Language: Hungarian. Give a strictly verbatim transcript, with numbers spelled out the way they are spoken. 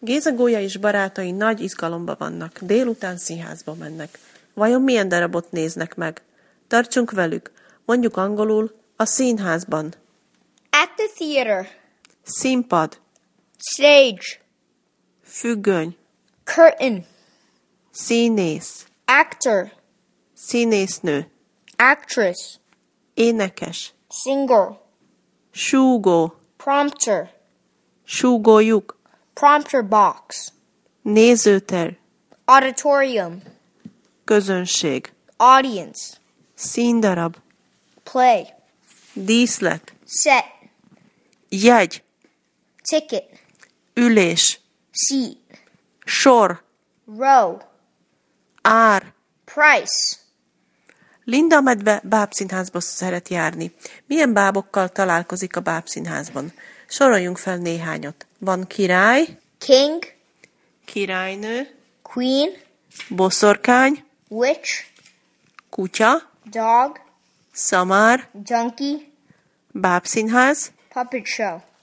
Géza Gólya és barátai nagy izgalomba vannak. Délután színházba mennek. Vajon milyen darabot néznek meg? Tartsunk velük. Mondjuk angolul, a színházban. At the theater. Színpad. Stage. Függöny. Curtain. Színész. Actor. Színésznő. Actress. Énekes. Singer. Súgó. Prompter. Súgólyuk. Prompter box. Nézőter. Auditorium. Közönség. Audience. Színdarab. Play. Díszlet. Set. Jegy. Ticket. Ülés. Seat. Sor. Row. Ár. Price. Linda a medve bábszínházba szeret járni. Milyen bábokkal találkozik a bábszínházban? Soroljunk fel néhányat. Van király, King. királynő, Queen. boszorkány, Witch. kutya, Dog. szamár, Donkey. bábszínház, Puppet show.